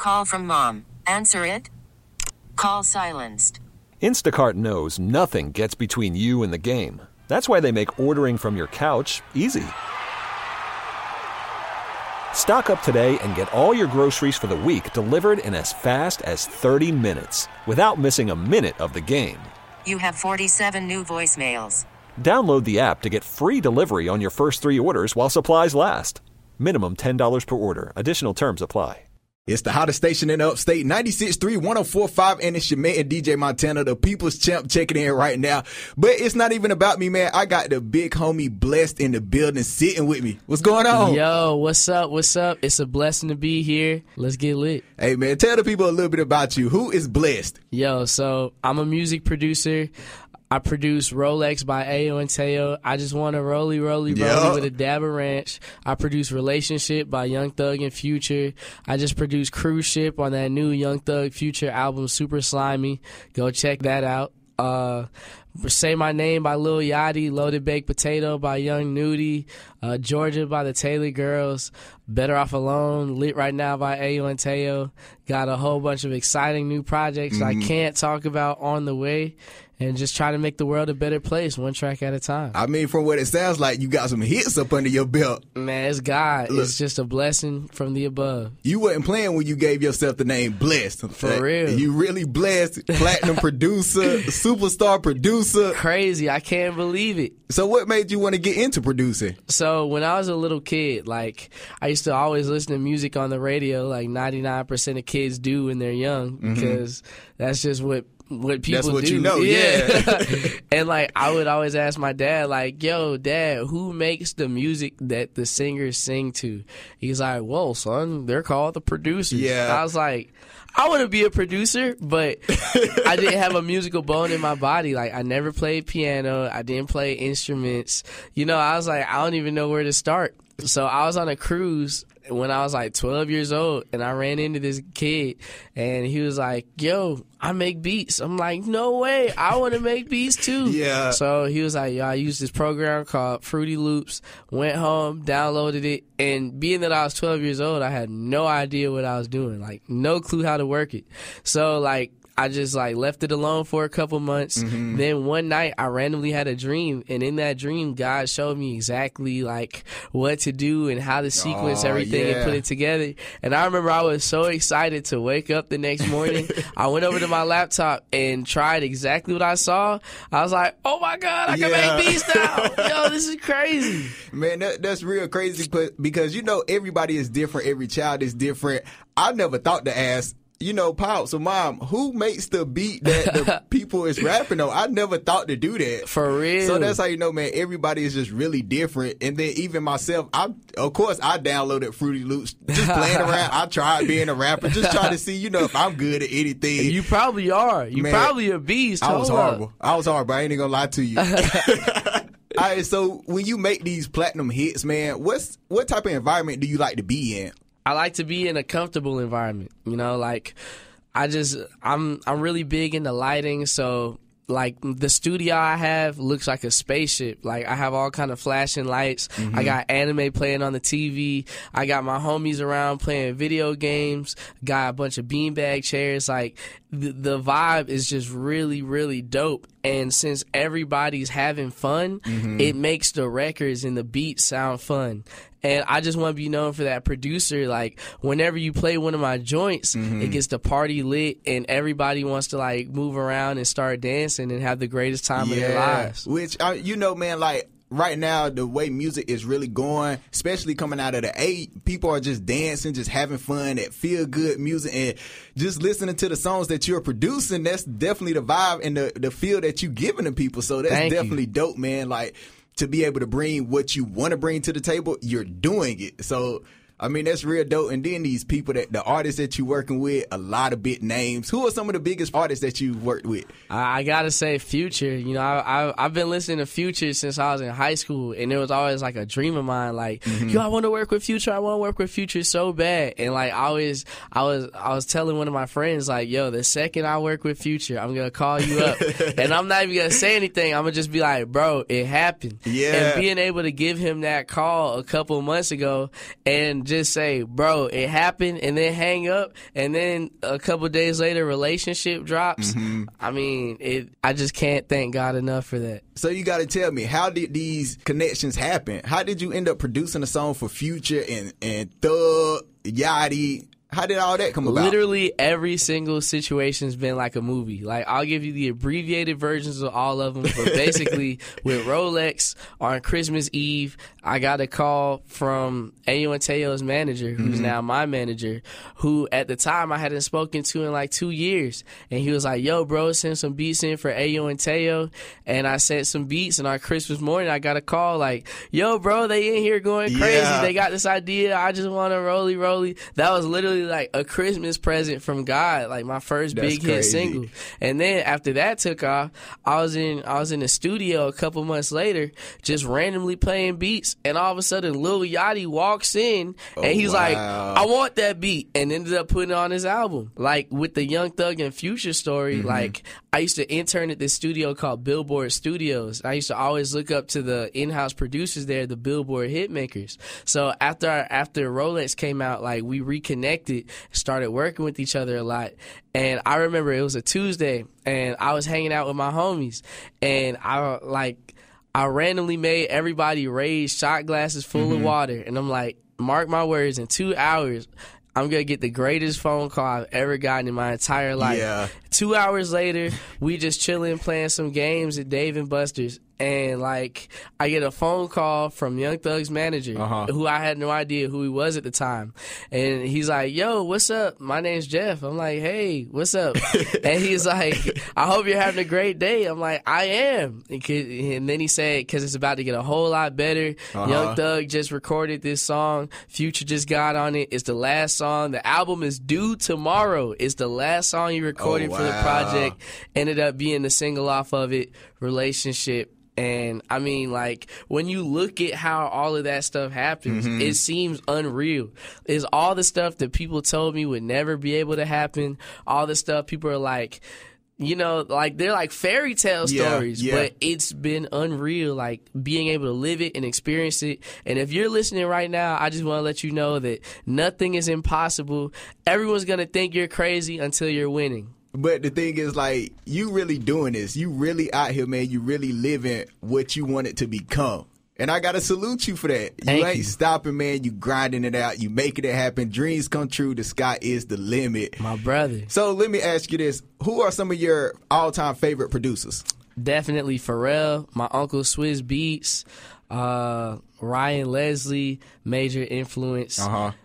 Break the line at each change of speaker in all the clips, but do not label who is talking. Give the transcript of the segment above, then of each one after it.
Call from mom. Answer it. Call silenced.
Instacart knows nothing gets between you and the game. That's why they make ordering from your couch easy. Stock up today and get all your groceries for the week delivered in as fast as 30 minutes without missing a minute of the game.
You have 47 new voicemails.
Download the app to get free delivery on your first 3 orders while supplies last. Minimum $10 per order. Additional terms apply.
It's the hottest station in the upstate, 96.3, 104.5, and it's your man, DJ Montana, the people's champ, checking in right now. But it's not even about me, man. I got the big homie Blessed in the building sitting with me. What's going on?
Yo, what's up? What's up? It's a blessing to be here. Let's get lit.
Hey, man, tell the people a little bit about you. Who is Blessed?
Yo, so I'm a music producer. I produce Rolex by Ayo and Teo. I Just Want to Rolly with a dab of ranch. I produce Relationship by Young Thug and Future. I just produced Cruise Ship on that new Young Thug Future album, Super Slimy. Go check that out. Say My Name by Lil Yachty, Loaded Baked Potato by Young Nudie, Georgia by the Taylor Girls, Better Off Alone, Lit Right Now by Ayo and Teo. Got a whole bunch of exciting new projects I can't talk about on the way. And just try to make the world a better place, one track at a time.
I mean, from what it sounds like, you got some hits up under your belt.
Man, it's God.
Look,
it's just a blessing from the above.
You wasn't playing when you gave yourself the name Blessed.
For real.
You really blessed. Platinum producer, superstar producer.
Crazy. I can't believe it.
So what made you want to get into producing?
So when I was a little kid, like, I used to always listen to music on the radio, like 99% of kids do when they're young, because that's just what people do.
That's what you know, yeah.
And, like, I would always ask my dad, like, yo, Dad, who makes the music that the singers sing to? He's like, whoa, son, they're called the producers.
Yeah.
And I was like, I want to be a producer, but I didn't have a musical bone in my body. Like, I never played piano. I didn't play instruments. You know, I was like, I don't even know where to start. So I was on a cruise when I was like 12 years old, and I ran into this kid, and he was like, yo, I make beats. I'm like, no way, I want to make beats too.
Yeah.
So he was like, yo, I used this program called Fruity Loops, went home, downloaded it, and being that I was 12 years old, I had no idea what I was doing, like no clue how to work it. So, like, I just, like, left it alone for a couple months. Then one night I randomly had a dream, and in that dream God showed me exactly, like, what to do and how to sequence everything and put it together. And I remember I was so excited to wake up the next morning. I went over to my laptop and tried exactly what I saw. I was like, oh my God, I can make beats now. Yo, this is crazy.
Man, that's real crazy, because, you know, everybody is different. Every child is different. I never thought to ask, you know, Pops or Mom, who makes the beat that the people is rapping on? I never thought to do that.
For real.
So that's how you know, man, everybody is just really different. And then even myself, of course, I downloaded Fruity Loops, just playing around. I tried being a rapper, just trying to see, you know, if I'm good at anything.
You probably are. You probably a beast.
I was horrible. I ain't even gonna lie to you. All right, so when you make these platinum hits, man, what type of environment do you like to be in?
I like to be in a comfortable environment, you know, like I'm really big into lighting, so like the studio I have looks like a spaceship. Like I have all kind of flashing lights. I got anime playing on the TV. I got my homies around playing video games. Got a bunch of beanbag chairs. Like the vibe is just really, really dope. And since everybody's having fun, it makes the records and the beats sound fun. And I just want to be known for that producer. Like, whenever you play one of my joints, it gets the party lit, and everybody wants to, like, move around and start dancing and have the greatest time of their lives.
Which, you know, man, like, right now, the way music is really going, especially coming out of the 80s, people are just dancing, just having fun, that feel-good music, and just listening to the songs that you're producing, that's definitely the vibe and the feel that you're giving to people. So that's definitely dope, man. Like, to be able to bring what you want to bring to the table, you're doing it. So, I mean, that's real dope. And then these people, the artists that you're working with, a lot of big names. Who are some of the biggest artists that you've worked with?
I gotta say Future. You know, I've been listening to Future since I was in high school, and it was always like a dream of mine. Like, yo, I want to work with Future. I want to work with Future so bad. And like, I was telling one of my friends, like, yo, the second I work with Future, I'm gonna call you up, and I'm not even gonna say anything. I'm gonna just be like, bro, it happened.
Yeah.
And being able to give him that call a couple months ago, and just say, bro, it happened, and then hang up, and then a couple days later, relationship drops. I mean, I just can't thank God enough for that.
So you got to tell me, how did these connections happen? How did you end up producing a song for Future and Thug, Yachty? How did all that come about?
Literally every single situation's been like a movie. Like, I'll give you the abbreviated versions of all of them. But basically, with Rolex, on Christmas Eve, I got a call from Ayo and Teo's manager, who's now my manager, who at the time I hadn't spoken to in like 2 years. And he was like, yo, bro, send some beats in for Ayo and Teo. And I sent some beats, and on Christmas morning, I got a call like, yo, bro, they in here going crazy.
Yeah.
They got this idea. I just want to rolly. That was literally like a Christmas present from God, like my first
That's
big hit
crazy.
single. And then after that took off, I was in the studio a couple months later, just randomly playing beats, and all of a sudden Lil Yachty walks in, and he's like, I want that beat, and ended up putting it on his album. Like with the Young Thug and Future story, like I used to intern at this studio called Billboard Studios. I used to always look up to the in-house producers there, the Billboard hitmakers. So after Rolex came out, like we reconnected, started working with each other a lot. And I remember it was a Tuesday, and I was hanging out with my homies, and I randomly made everybody raise shot glasses full of water, and I'm like, mark my words, in 2 hours, I'm going to get the greatest phone call I've ever gotten in my entire life.
Yeah.
2 hours later, we just chilling, playing some games at Dave & Buster's. And, like, I get a phone call from Young Thug's manager, who I had no idea who he was at the time. And he's like, yo, what's up? My name's Jeff. I'm like, hey, what's up? And he's like, I hope you're having a great day. I'm like, I am. And then he said, because it's about to get a whole lot better. Young Thug just recorded this song. Future just got on it. It's the last song. The album is due tomorrow. It's the last song he recorded for the project. Ended up being the single off of it, Relationship. And I mean, like, when you look at how all of that stuff happens, it seems unreal. It's all the stuff that people told me would never be able to happen. All the stuff people are like, you know, like they're like fairy tale stories, but it's been unreal, like being able to live it and experience it. And if you're listening right now, I just want to let you know that nothing is impossible. Everyone's going to think you're crazy until you're winning.
But the thing is, like, you really doing this. You really out here, man. You really living what you want it to become. And I got to salute you for that. You ain't stopping, man. You grinding it out. You making it happen. Dreams come true. The sky is the limit.
My brother.
So let me ask you this. Who are some of your all-time favorite producers?
Definitely Pharrell, my uncle Swizz Beatz, Ryan Leslie, major influence.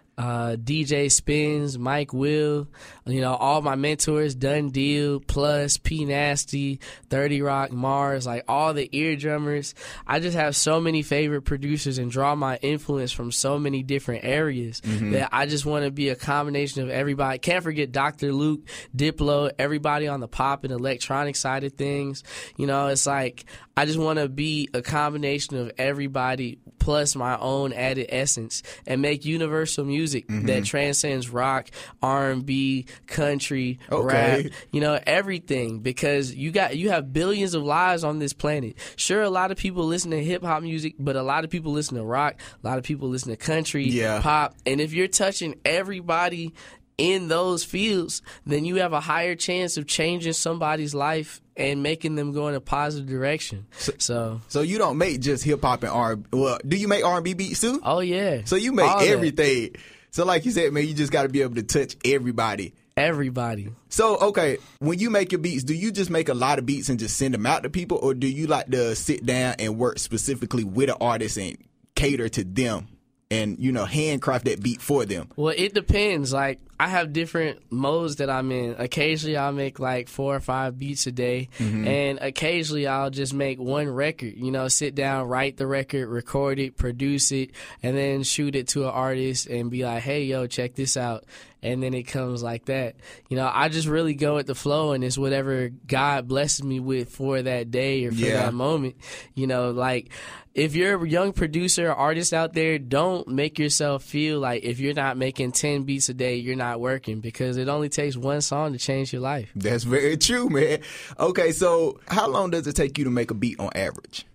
DJ Spins, Mike Will, you know, all my mentors, Done Deal, Plus, P Nasty, 30 Rock, Mars, like all the eardrummers. I just have so many favorite producers and draw my influence from so many different areas that I just want to be a combination of everybody. Can't forget Dr. Luke, Diplo, everybody on the pop and electronic side of things. You know, it's like I just want to be a combination of everybody plus my own added essence and make universal music that transcends rock, R&B, country, rap, you know, everything, because you have billions of lives on this planet. Sure, a lot of people listen to hip hop music, but a lot of people listen to rock, a lot of people listen to country, pop, and if you're touching everybody in those fields, then you have a higher chance of changing somebody's life and making them go in a positive direction. So
you don't make just hip hop and R&B. Well, do you make R&B beats too?
Oh yeah.
So you make everything. So like you said, man, you just got to be able to touch everybody.
Everybody.
So, okay, when you make your beats, do you just make a lot of beats and just send them out to people, or do you like to sit down and work specifically with an artist and cater to them and, you know, handcraft that beat for them?
Well, it depends. Like, I have different modes that I'm in. Occasionally, I'll make like 4 or 5 beats a day, and occasionally I'll just make one record. You know, sit down, write the record, record it, produce it, and then shoot it to an artist and be like, hey, yo, check this out. And then it comes like that. You know, I just really go with the flow, and it's whatever God blesses me with for that day or for that moment. You know, like, if you're a young producer or artist out there, don't make yourself feel like if you're not making 10 beats a day, you're not working, because it only takes one song to change your life.
That's very true, man. Okay, so how long does it take you to make a beat on average?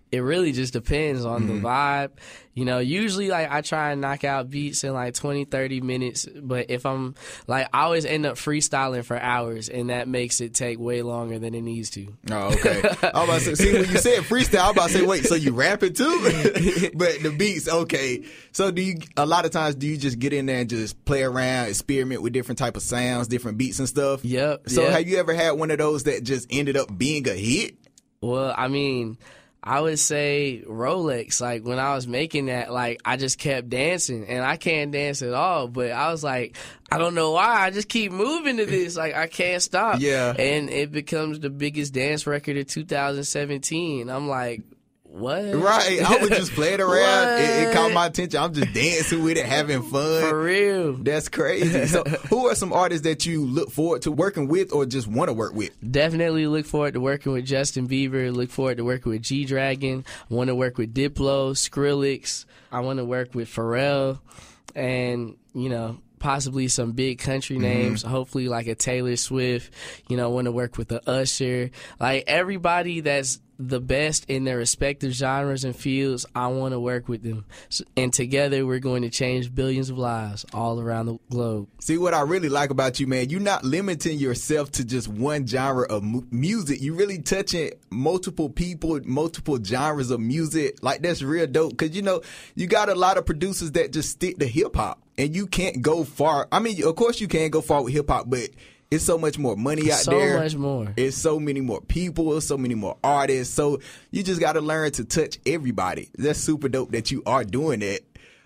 It really just depends on the vibe. You know, usually like I try and knock out beats in like 20, 30 minutes. But if I'm like, I always end up freestyling for hours, and that makes it take way longer than it needs to.
Oh, okay. I was about to say, see, when you said freestyle, I was about to say, wait, so you rap it too? But the beats, okay. So a lot of times, do you just get in there and just play around, experiment with different type of sounds, different beats and stuff?
Yep.
So have you ever had one of those that just ended up being a hit?
Well, I mean, I would say Rolex. Like, when I was making that, like, I just kept dancing, and I can't dance at all. But I was like, I don't know why. I just keep moving to this. Like, I can't stop.
Yeah.
And it becomes the biggest dance record of 2017. I'm like, what?
Right. I was just playing around. It caught my attention. I'm just dancing with it, having fun.
For real.
That's crazy. So who are some artists that you look forward to working with or just want to work with?
Definitely look forward to working with Justin Bieber. Look forward to working with G-Dragon. I want to work with Diplo, Skrillex. I want to work with Pharrell. And, you know, possibly some big country names, hopefully like a Taylor Swift. You know, want to work with the Usher. Like, everybody that's the best in their respective genres and fields, I want to work with them. And together, we're going to change billions of lives all around the globe.
See, what I really like about you, man, you're not limiting yourself to just one genre of music. You really touching multiple people, multiple genres of music. Like, that's real dope. Because, you know, you got a lot of producers that just stick to hip-hop. And you can't go far. I mean, of course you can go far with hip-hop, but it's so much more money out there.
So much more.
It's so many more people. So many more artists. So you just got to learn to touch everybody. That's super dope that you are doing that.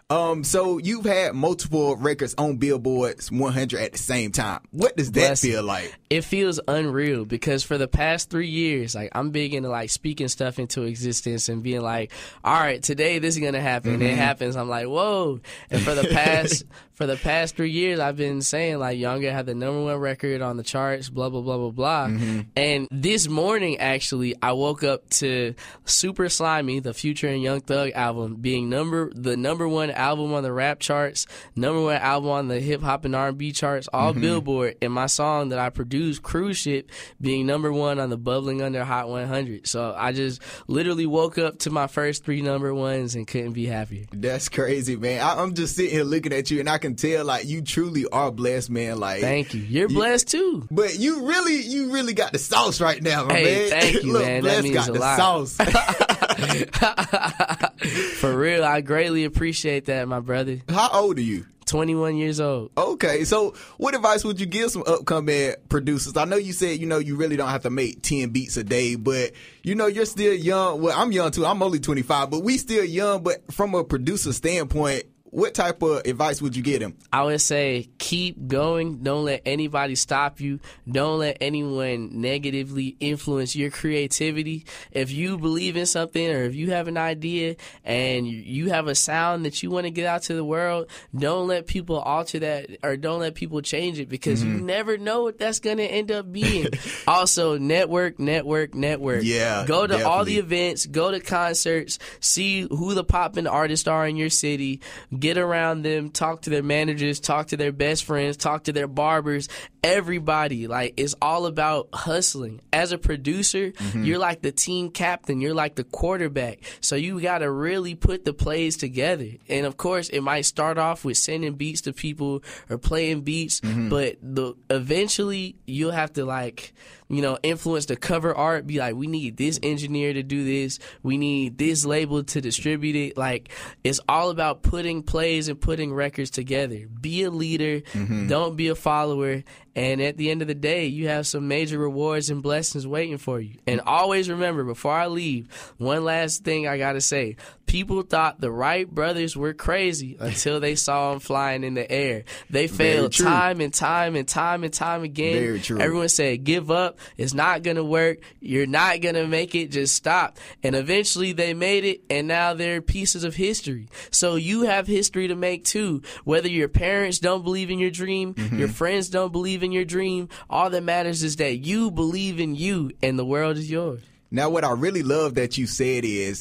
So you've had multiple records on Billboard's 100 at the same time. What does that feel like?
It feels unreal because for the past 3 years, like, I'm big into like speaking stuff into existence and being like, all right, today this is going to happen. And it happens. I'm like, whoa. And for the past 3 years, I've been saying like Younger had the #1 record on the charts, blah, blah, blah, blah, blah. And this morning, actually, I woke up to Super Slimy, the Future and Young Thug album, being the #1 album on the rap charts, #1 album on the hip hop and R&B charts, all Billboard, and my song that I produced, Cruise Ship, being #1 on the Bubbling Under Hot 100. So I just literally woke up to my first 3 #1s and couldn't be happier.
That's crazy, man. I'm just sitting here looking at you, and I can tell like you truly are blessed, man. Like,
thank you. You're blessed too.
But you really got the sauce right now, my man.
Thank you,
Look,
man.
Bless
That means
got
a
the
lot.
sauce.
For real, I greatly appreciate that, my brother.
How old are you?
21 years old.
Okay, so what advice would you give some upcoming producers? I know you said, you know, you really don't have to make 10 beats a day, but, you know, you're still young. Well, I'm young too. I'm only 25, but we still young. But from a producer standpoint, what type of advice would you give them?
I would say keep going. Don't let anybody stop you. Don't let anyone negatively influence your creativity. If you believe in something or if you have an idea and you have a sound that you want to get out to the world, don't let people alter that or don't let people change it because you never know what that's going to end up being. Also, network.
Yeah,
go to all
definitely.
the events, go to concerts, see who the poppin' artists are in your city. Get around them, talk to their managers, talk to their best friends, talk to their barbers, everybody. Like, it's all about hustling. As a producer, you're like the team captain, you're like the quarterback. So you got to really put the plays together. And of course, it might start off with sending beats to people or playing beats, but eventually you'll have to, like, you know, influence the cover art, be like, we need this engineer to do this, we need this label to distribute it. Like, it's all about putting plays and putting records together. Be a leader, don't be a follower, and at the end of the day, you have some major rewards and blessings waiting for you. And always remember, before I leave, one last thing I gotta say. People thought the Wright brothers were crazy until they saw them flying in the air. They failed time and time again.
Very true.
Everyone said, give up. It's not going to work. You're not going to make it. Just stop. And eventually they made it, and now they're pieces of history. So you have history to make too. Whether your parents don't believe in your dream, your friends don't believe in your dream, all that matters is that you believe in you, and the world is yours.
Now, what I really love that you said is,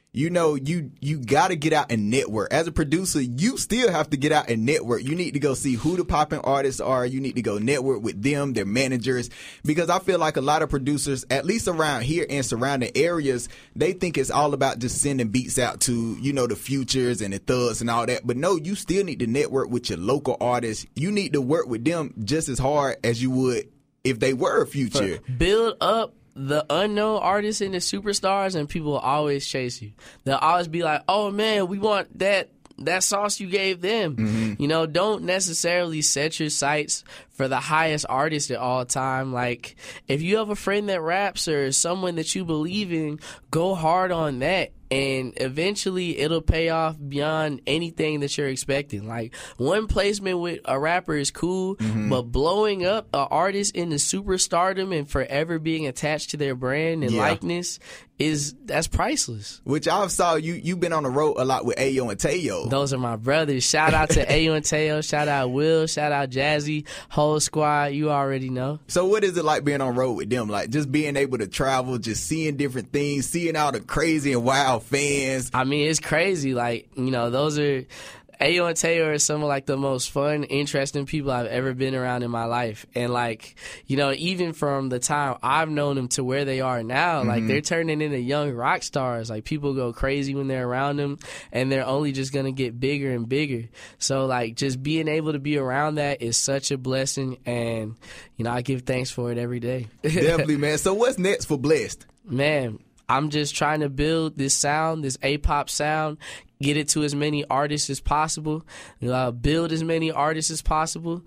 you know, you got to get out and network. As a producer, you still have to get out and network. You need to go see who the popping artists are. You need to go network with them, their managers, because I feel like a lot of producers, at least around here and surrounding areas, they think it's all about just sending beats out to, you know, the Futures and the Thugs and all that. But no, you still need to network with your local artists. You need to work with them just as hard as you would if they were a Future.
Build up the unknown artists and the superstars, and people will always chase you. They'll always be like, oh man, we want that sauce you gave them.
Mm-hmm.
You know, don't necessarily set your sights for the highest artist at all time. Like, if you have a friend that raps or someone that you believe in, go hard on that. And eventually it'll pay off beyond anything that you're expecting. Like, one placement with a rapper is cool, but blowing up an artist into superstardom and forever being attached to their brand and likeness that's priceless.
Which I saw you've been on the road a lot with Ayo and Teo.
Those are my brothers. Shout out to Ayo and Teo. Shout out Will. Shout out Jazzy. Whole squad. You already know.
So what is it like being on road with them? Like, just being able to travel, just seeing different things, seeing all the crazy and wild fans.
I mean, it's crazy. Like, you know, those are Ayo and Teo are some of like the most fun, interesting people I've ever been around in my life. And like, you know, even from the time I've known them to where they are now, like they're turning into young rock stars. Like, people go crazy when they're around them, and they're only just going to get bigger and bigger. So like, just being able to be around that is such a blessing. And, you know, I give thanks for it every day.
Definitely, man. So what's next for Blessed?
Man, I'm just trying to build this sound, this A-pop sound, get it to as many artists as possible, build as many artists as possible.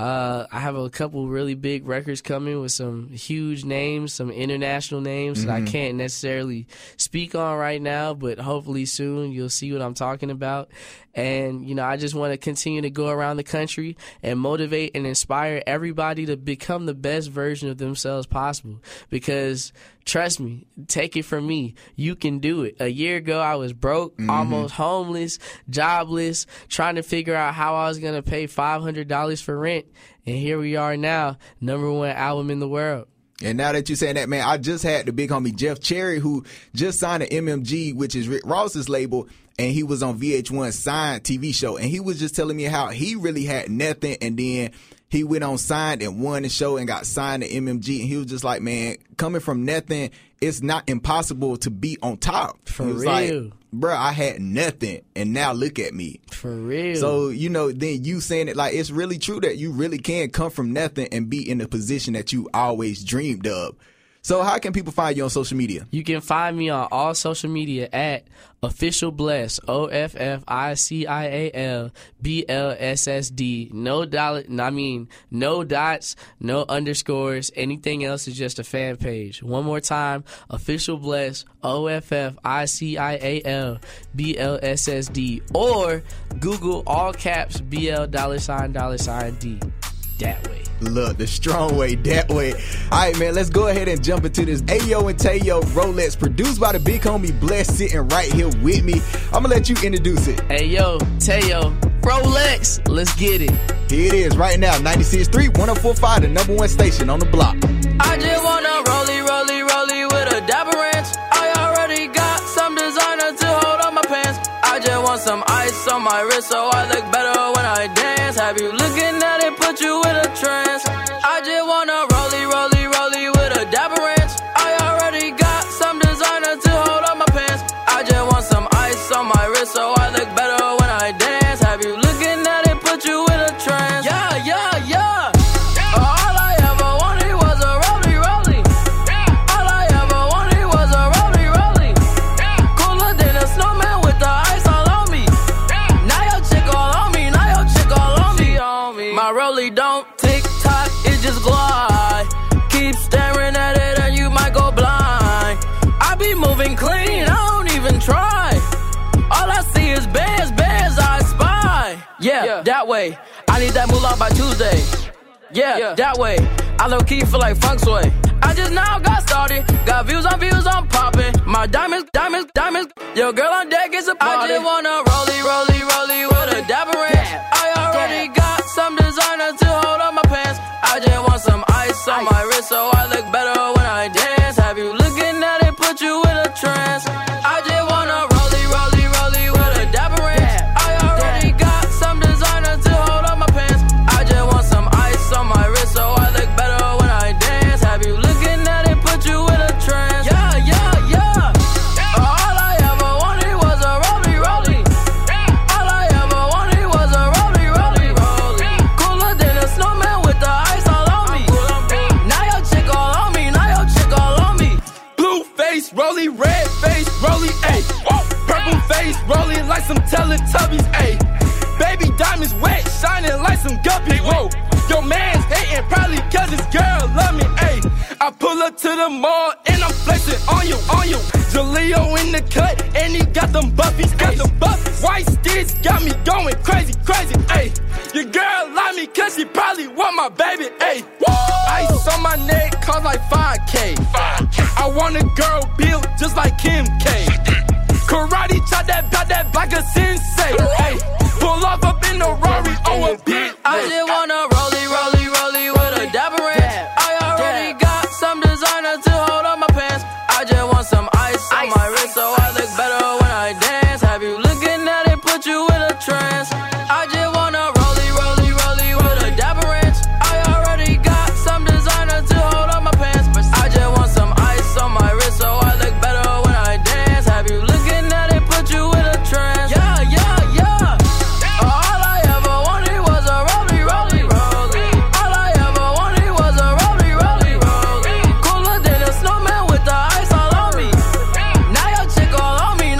I have a couple really big records coming with some huge names, some international names that I can't necessarily speak on right now, but hopefully soon you'll see what I'm talking about. And, you know, I just want to continue to go around the country and motivate and inspire everybody to become the best version of themselves possible. Because, trust me, take it from me, you can do it. A year ago, I was broke, almost homeless, jobless, trying to figure out how I was going to pay $500 for rent. And here we are now, #1 album in the world.
And now that you're saying that, man, I just had the big homie Jeff Cherry, who just signed to MMG, which is Rick Ross's label, and he was on VH1's Signed TV show. And he was just telling me how he really had nothing, and then he went on Signed and won the show and got signed to MMG. And he was just like, man, coming from nothing, it's not impossible to be on top.
For
he was
real.
Like, bro, I had nothing, and now look at me.
For real.
So, you know, then you saying it, like, it's really true that you really can come from nothing and be in the position that you always dreamed of. So how can people find you on social media?
You can find me on all social media at Official Bless, OFFICIAL BLSSD. No dots, no underscores. Anything else is just a fan page. One more time, Official Bless, OFFICIAL BLSSD, or Google all caps BL $D. That way.
Look, the strong way, that way. All right, man, let's go ahead and jump into this Ayo and Teo Rolex, produced by the big homie Bless, sitting right here with me. I'm gonna let you introduce it.
Ayo, Teo, Rolex, let's get it.
Here it is right now, 96.3, 104.5, the #1 station on the block.
I just wanna rollie with a dapper ranch. I already got some designer to hold on my pants. I just want some ice on my wrist so I look better when I dance. Have you looking at it, put you in a trance. I just wanna rollie with a dapper ranch. I already got some designer to hold on my pants. I just want some ice on my wrist so I look better when I dance. Have you looking at it, put you in a trance. Yeah. All I ever wanted was a rollie. All I ever wanted was a rollie. Cooler than a snowman with the ice all on me. Now your chick all on me. She on me. My rollie don't tick tock, it just glide. Keep staring at it and you might go blind. I be moving clean, I don't even try. All I see is bands I spy. Yeah, that way. I need that moolah by Tuesday. Yeah, that way. I low key feel like funk sway. I just now got started. Got views, I'm popping. My diamonds. Your girl on deck is a party. I just wanna rollie with a dapper ranch. I already got some designer to hold on my pants. I just want some ice on my wrist so I look better when I dance. Have you looking at it, put you in a trance. I just wanna up to the mall and I'm flexing on you. Jaleo in the cut and he got them buffies, White sticks got me going crazy, ayy. Your girl like me cause she probably want my baby, ayy. Ice on my neck cost like 5K. I want a girl built just like Kim K. Karate chop that like a sensei, ayy. Pull off up in the Rari, oh a bit.
I just wanna rollie with a dapper ranch. I already got some designer to hold up my pants. I just want some ice on my wrist so I look better when I dance. Have you looking at it, put you in a trance. I just wanna rollie with a dapper ranch. I already got some designer to hold up my pants. I just want some ice on my wrist so I look better when I dance. Have you looking at it, put you in a trance. Yeah. All I ever wanted was a rollie. All I ever wanted was a rollie. Cooler than a snowman with the ice all on me. Now your chick all on me.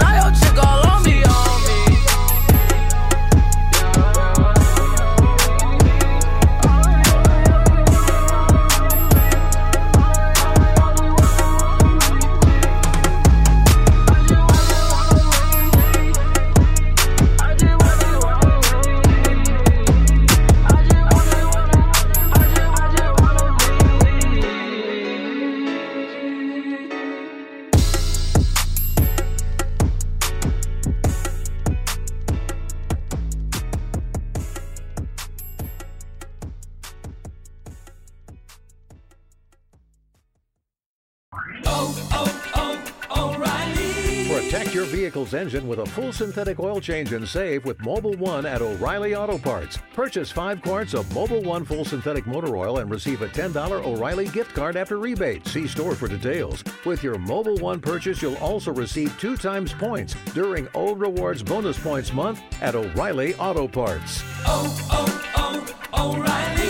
Protect your vehicle's engine with a full synthetic oil change and save with Mobil 1 at O'Reilly Auto Parts. Purchase 5 quarts of Mobil 1 full synthetic motor oil and receive a $10 O'Reilly gift card after rebate. See store for details. With your Mobil 1 purchase, you'll also receive 2 times points during O Rewards Bonus Points Month at O'Reilly Auto Parts.
O'Reilly.